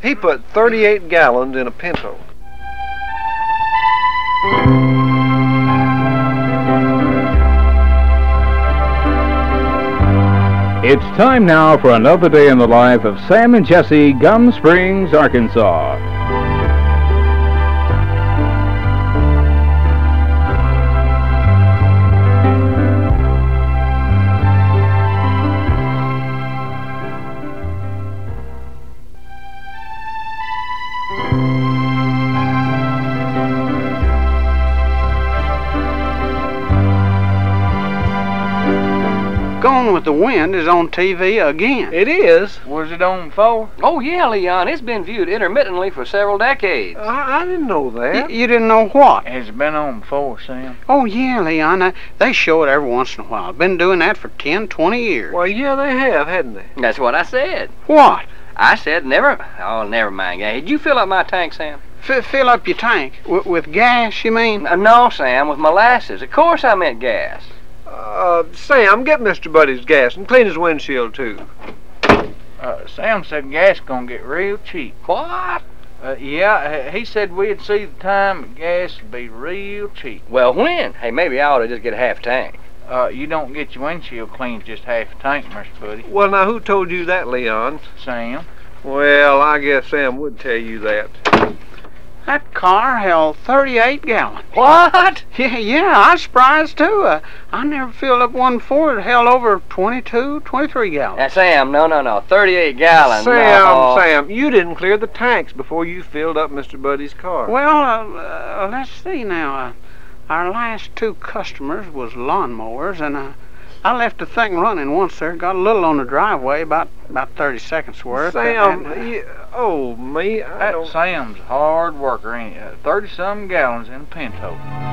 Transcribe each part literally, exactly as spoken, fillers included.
He put thirty-eight gallons in a Pinto. It's time now for another day in the life of Sam and Jesse, Gum Springs, Arkansas. Gone with the Wind is on T V again. It is? Was it on before? Oh, yeah, Leon. It's been viewed intermittently for several decades. I, I didn't know that. Y you didn't know what? Has it been on before, Sam? Oh, yeah, Leon. Uh, they show it every once in a while. Been doing that for ten, twenty years. Well, yeah, they have, hadn't they? That's what I said. What? I said never... Oh, never mind, guy. Did you fill up my tank, Sam? F fill up your tank? W with gas, you mean? Uh, no, Sam, with molasses. Of course I meant gas. Uh, Sam, get Mister Buddy's gas and clean his windshield, too. Uh, Sam said gas gonna get real cheap. What? Uh, yeah, he said we'd see the time gas would be real cheap. Well, when? Hey, maybe I ought to just get a half tank. Uh, you don't get your windshield cleaned just half a tank, Mister Buddy. Well, now, who told you that, Leon? Sam. Well, I guess Sam would tell you that. That car held thirty-eight gallons. What? Yeah, yeah, I was surprised, too. Uh, I never filled up one before. It held over twenty-two, twenty-three gallons. Now, Sam, no, no, no. thirty-eight gallons. Sam, no. Sam, you didn't clear the tanks before you filled up Mister Buddy's car. Well, uh, uh, let's see now. Uh, our last two customers was lawnmowers, and uh, I left the thing running once there. Got a little on the driveway, about about thirty seconds worth. Sam, and, uh, you, oh, me, I That don't... Sam's a hard worker, ain't he? Uh, thirty-some gallons in a Pinto.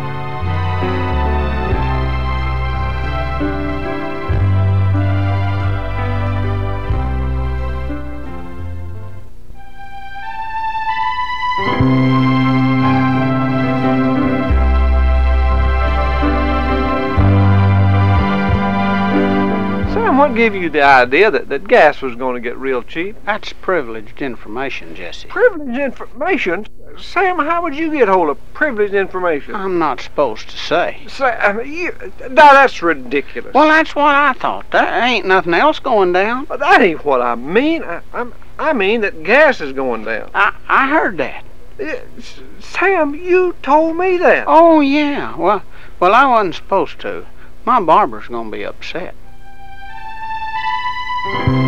Sam, what gave you the idea that, that gas was going to get real cheap? That's privileged information, Jesse. Privileged information? Sam, how would you get hold of privileged information? I'm not supposed to say. Sam, you, now that's ridiculous. Well, that's what I thought. There ain't nothing else going down. But that ain't what I mean. I, I'm, I mean that gas is going down. I, I heard that. Uh, Sam, you told me that. Oh, yeah. Well, well, I wasn't supposed to. My barber's gonna be upset.